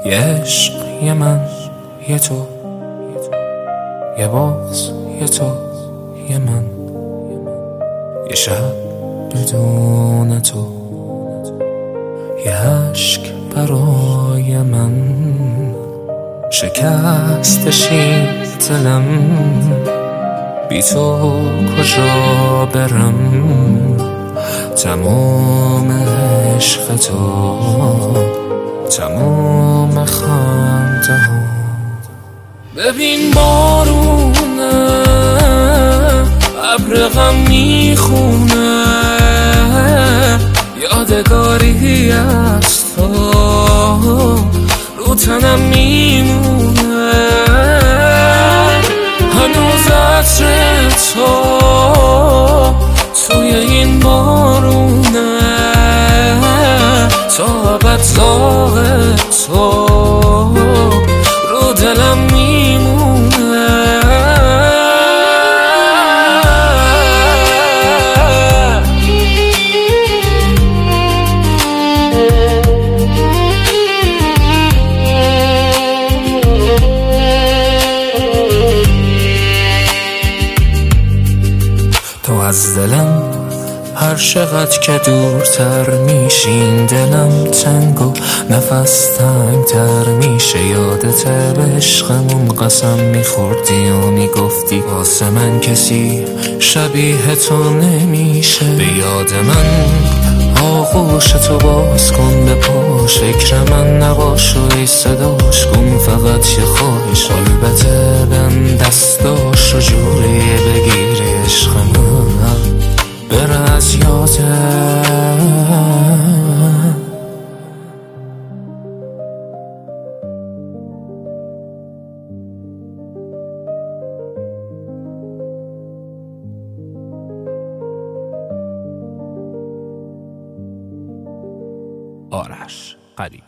یه عشق یه من یه تو، یه باز یه تو یه من، یه شب بدون تو، یه عشق برای من. شکستش این دلم، بی تو کجا برم؟ تمام عشق تو، تمام خنده ها. ببین بارونه ابر غم میخونه، یادگاری از تو رو تنم میمونه. هنوز عطر تو توی این بارونه، تا ابد داغ تو رو دلم میمونه. تو از دلم هر چقدر که دورتر میشین، دلم تنگ و نفس تنگتر میشه. یادت به عشقمون قسم میخوردی و میگفتی واسه من کسی شبیه تو نمیشه. به یاد من آغوش تو باز کن، به پاش فکر من نباش و ای صداش کن. فقط یه خواهش، البته بهم دستاش و جوری بگیری عشق من بره از یادم. آرش قریب.